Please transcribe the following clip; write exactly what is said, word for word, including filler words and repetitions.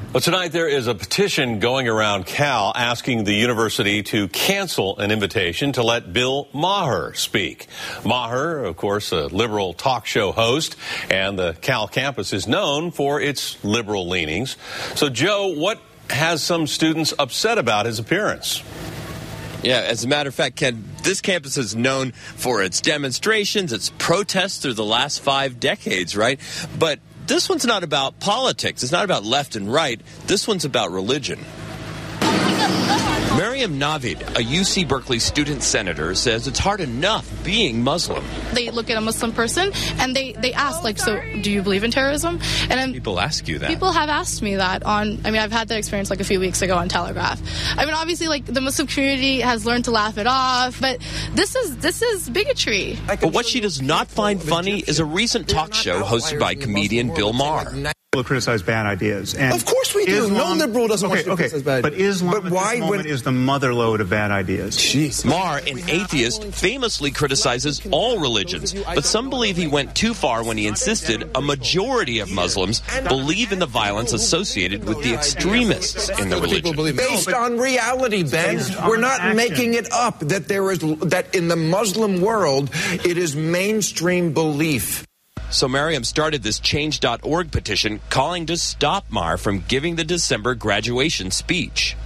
Well, tonight there is a petition going around Cal asking the university to cancel an invitation to let Bill Maher speak. Maher, of course, a liberal talk show host, and the Cal campus is known for its liberal leanings. So, Joe, what has some students upset about his appearance? Yeah, as a matter of fact, Ken, this campus is known for its demonstrations, its protests through the last five decades, right? But this one's not about politics. It's not about left and right. This one's about religion. Maryam Navid, a U C Berkeley student senator, says it's hard enough being Muslim. They look at a Muslim person and they, they ask, like, so do you believe in terrorism? And then people ask you that. People have asked me that on, I mean, I've had that experience like a few weeks ago on Telegraph. I mean, obviously, like, the Muslim community has learned to laugh it off, but this is this is bigotry. But what she does not find funny is a recent talk show hosted by comedian Bill Maher. Will criticize bad ideas. And of course we do. Islam, no liberal doesn't okay, want to okay, criticize bad but Islam but at why this moment when, is the motherlode of bad ideas. Jeez. Maher, an atheist, famously criticizes all religions, but some believe he went too far when he insisted a majority of Muslims believe in the violence associated with the extremists in the religion. Based on reality, Ben. We're not action. making it up that there is that in the Muslim world it is mainstream belief. So Maryam started this change dot org petition calling to stop Maher from giving the December graduation speech.